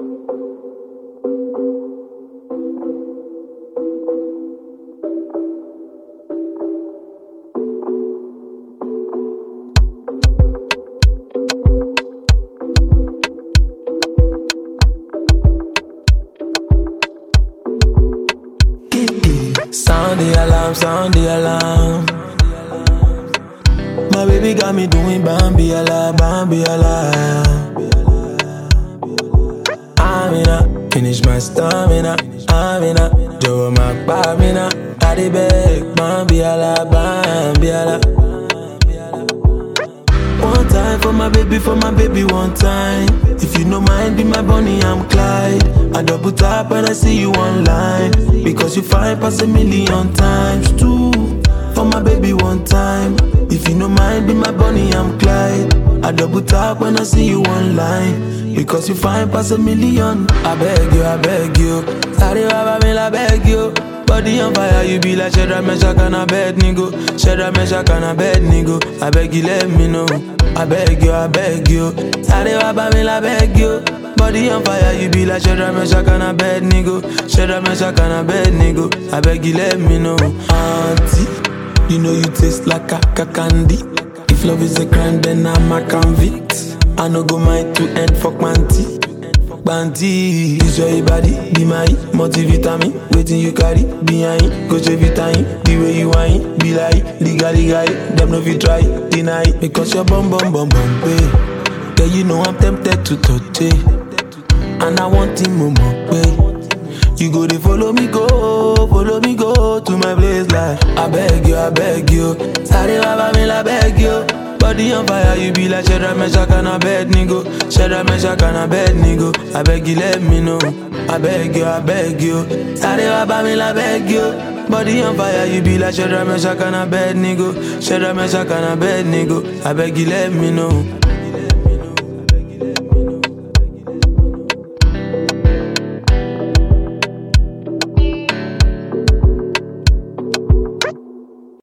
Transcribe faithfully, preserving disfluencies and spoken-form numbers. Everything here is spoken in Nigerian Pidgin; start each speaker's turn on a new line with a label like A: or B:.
A: Sound the alarm, sound the alarm. My baby got me doing Bambi ala, Bambi ala. I'm in a, finish my stamina. I'm in a, Joe my Bamina. I the beg, Bambi ala, Bambi ala. One time for my baby, for my baby, one time. If you no mind, be my Bonnie, I'm Clyde. I double tap when I see you online, because you find past a million times too. For my baby, one time. If you no mind, be my Bonnie, I'm Clyde. I double tap when I see you online, because you find past a million. I beg you, I beg you. Sorry, Baba, me I beg you. Body on fire, you be like Shadrach, Meshach, and a bed nigga. Shadrach, Meshach, and a bed nigga. I beg you, let me know. I beg you, I beg you. Sorry, Baba, me I beg you. Body on fire, you be like Shadrach, Meshach, and a bed nigga. Shadrach, Meshach, and a bed nigga. I beg you, let me know. Auntie, you know you taste like a candy. If love is a crime, then I'm a convict. I no go mind to end fuck manty. Banty, this your body, be my multivitamin. Waiting you carry, behind, go to vitamin. The way you whine, be like, legally guy. Them no fit try, deny. Because you're bum bum bum bum, babe. Girl, you know I'm tempted to touch it, and I want him more, babe. You go to follow me, go, follow me, go to my place like. I beg you, I beg you. Sorry, Baba, me I beg you. Body on fire, you be like Shadrach, Meshach, and a bed nigga. Shadrach, Meshach, and a bed nigga. I beg you, let me know. I beg you, I beg you. Sorry, Baba, me I beg you. Body on fire, you be like Shadrach, Meshach, and a bed nigga. Shadrach, Meshach, and a bed nigga. I beg you, let me know.